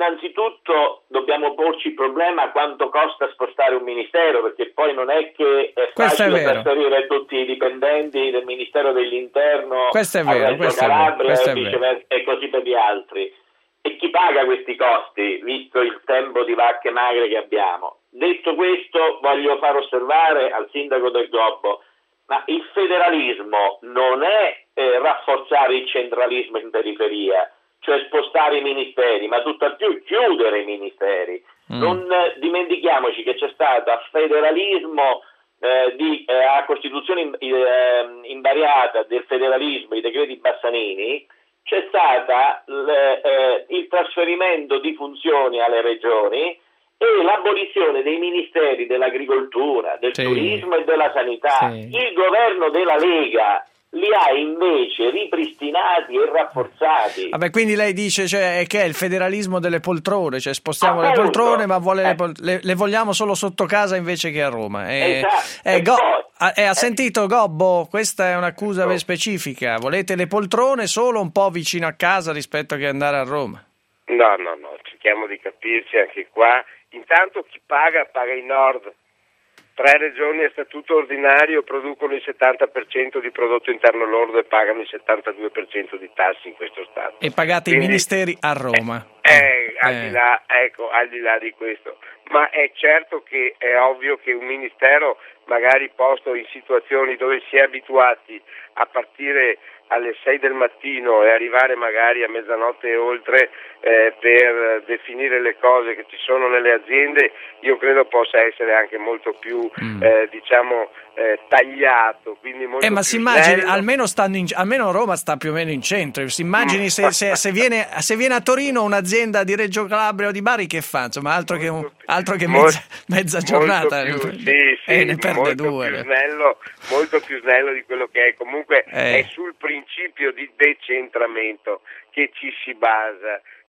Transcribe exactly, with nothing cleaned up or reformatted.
innanzitutto dobbiamo porci il problema quanto costa spostare un ministero, perché poi non è che è facile è trasferire tutti i dipendenti del Ministero dell'Interno questo è a vero, Reggio questo Calabria è vero, e viceversa, e così per gli altri. E chi paga questi costi, visto il tempo di vacche magre che abbiamo? Detto questo, voglio far osservare al sindaco del Gobbo, ma il federalismo non è eh, rafforzare il centralismo in periferia, cioè spostare i ministeri, ma tutt'al più chiudere i ministeri. Mm. Non eh, dimentichiamoci che c'è stato federalismo eh, di, eh, a Costituzione in, eh, invariata del federalismo, i decreti Bassanini, c'è stato eh, il trasferimento di funzioni alle regioni e l'abolizione dei ministeri dell'agricoltura, del sì. turismo e della sanità. Sì. Il governo della Lega li ha invece ripristinati e rafforzati. Vabbè, quindi lei dice cioè, che è il federalismo delle poltrone, cioè spostiamo Appunto. le poltrone ma vuole eh. le, le, le vogliamo solo sotto casa invece che a Roma. E, esatto. e e Go- poi, ha, e ha eh. sentito Gobbo? Questa è un'accusa no. specifica. Volete le poltrone solo un po' vicino a casa rispetto che andare a Roma? No, no, no, cerchiamo di capirci anche qua. Intanto chi paga, paga il nord. Tre regioni a statuto ordinario producono il settanta per cento di prodotto interno lordo e pagano il settantadue per cento di tasse in questo Stato. E pagate Quindi, i ministeri a Roma. Eh, eh, al di là, ecco, al di là di questo. Ma è certo che è ovvio che un ministero magari posto in situazioni dove si è abituati a partire alle sei del mattino e arrivare magari a mezzanotte e oltre eh, per definire le cose che ci sono nelle aziende, io credo possa essere anche molto più mm. eh, diciamo eh, tagliato, quindi molto eh, ma più si immagini, snello. almeno, stanno in, almeno Roma sta più o meno in centro, si immagini se, se, se, viene, se viene a Torino un'azienda di Reggio Calabria o di Bari, che fa? Insomma, altro che, un, altro che mezza, mezza giornata più, ne, sì, sì, eh, ne perde molto due più snello, molto più snello di quello che è. Comunque eh. è sul principio di decentramento che ci si basa.